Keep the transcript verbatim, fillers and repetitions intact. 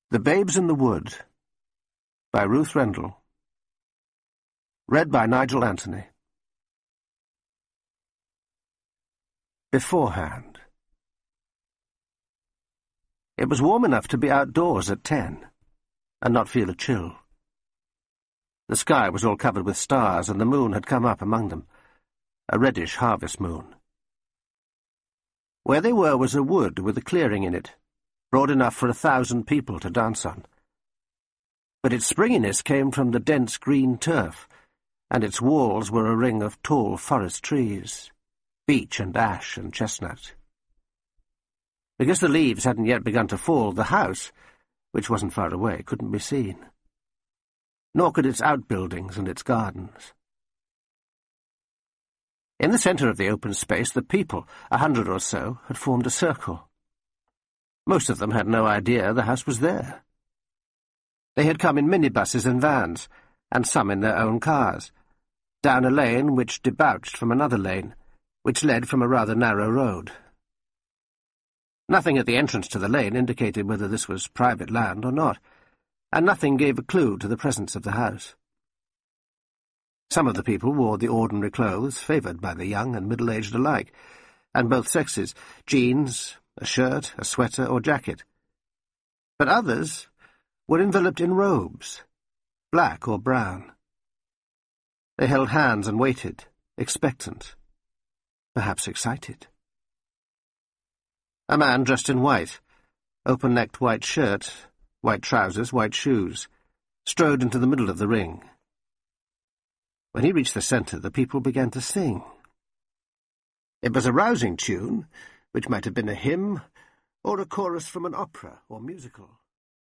The Babes in the Wood by Ruth Rendell. Read by Nigel Anthony. Beforehand. It was warm enough to be outdoors at ten, and not feel a chill. The sky was all covered with stars, and the moon had come up among them, a reddish harvest moon. Where they were was a wood with a clearing in it, broad enough for a thousand people to dance on. But its springiness came from the dense green turf, and its walls were a ring of tall forest trees, beech and ash and chestnut. Because the leaves hadn't yet begun to fall, the house, which wasn't far away, couldn't be seen. Nor could its outbuildings and its gardens. In the centre of the open space, the people, a hundred or so, had formed a circle. Most of them had no idea the house was there. They had come in minibuses and vans, and some in their own cars, down a lane which debouched from another lane, which led from a rather narrow road. Nothing at the entrance to the lane indicated whether this was private land or not, and nothing gave a clue to the presence of the house. Some of the people wore the ordinary clothes favoured by the young and middle-aged alike, and both sexes, jeans, a shirt, a sweater, or jacket. But others were enveloped in robes, black or brown. They held hands and waited, expectant, perhaps excited. A man dressed in white, open-necked white shirt, white trousers, white shoes, strode into the middle of the ring. When he reached the centre, the people began to sing. It was a rousing tune, which might have been a hymn or a chorus from an opera or musical.